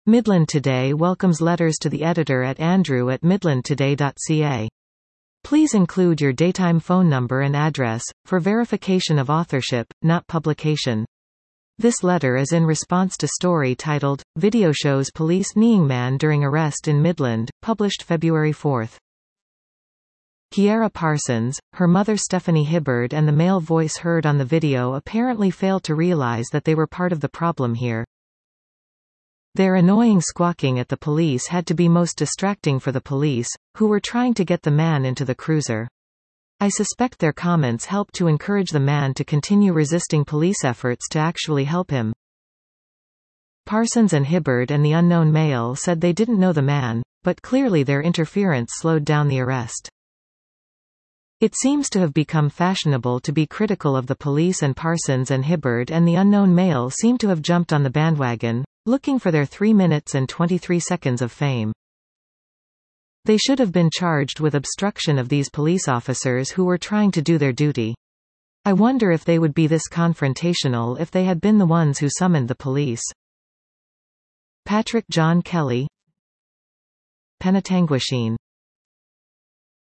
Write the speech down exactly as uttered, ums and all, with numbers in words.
Midland Today welcomes letters to the editor at andrew at midland today dot c a. Please include your daytime phone number and address, for verification of authorship, not publication. This letter is in response to story titled, Video Shows Police Kneeing Man During Arrest in Midland, published February fourth. Kiera Parsons, her mother Stephanie Hibbard and the male voice heard on the video apparently failed to realize that they were part of the problem here. Their annoying squawking at the police had to be most distracting for the police, who were trying to get the man into the cruiser. I suspect their comments helped to encourage the man to continue resisting police efforts to actually help him. Parsons and Hibbard and the unknown male said they didn't know the man, but clearly their interference slowed down the arrest. It seems to have become fashionable to be critical of the police, and Parsons and Hibbard and the unknown male seem to have jumped on the bandwagon, looking for their three minutes and twenty-three seconds of fame. They should have been charged with obstruction of these police officers who were trying to do their duty. I wonder if they would be this confrontational if they had been the ones who summoned the police. Patrick John Kelly, Penetanguishene.